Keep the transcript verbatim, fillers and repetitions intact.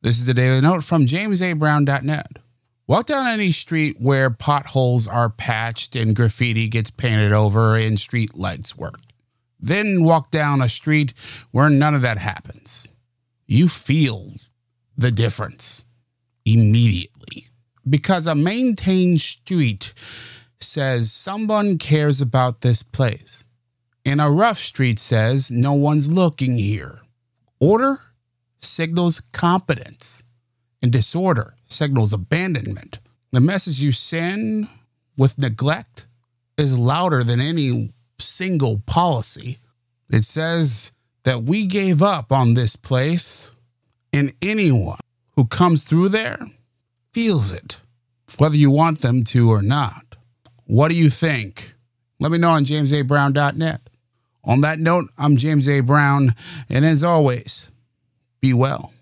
This is the Daily Note from james a brown dot net. Walk down any street where potholes are patched and graffiti gets painted over and street lights work. Then walk down a street where none of that happens. You feel the difference immediately. Because a maintained street says someone cares about this place. And a rough street says no one's looking here. Order signals competence, and disorder signals abandonment. The message you send with neglect is louder than any single policy. It says that we gave up on this place, and anyone who comes through there feels it, whether you want them to or not. What do you think? Let me know on james a brown dot net. On that note, I'm James A. Brown, and as always, be well.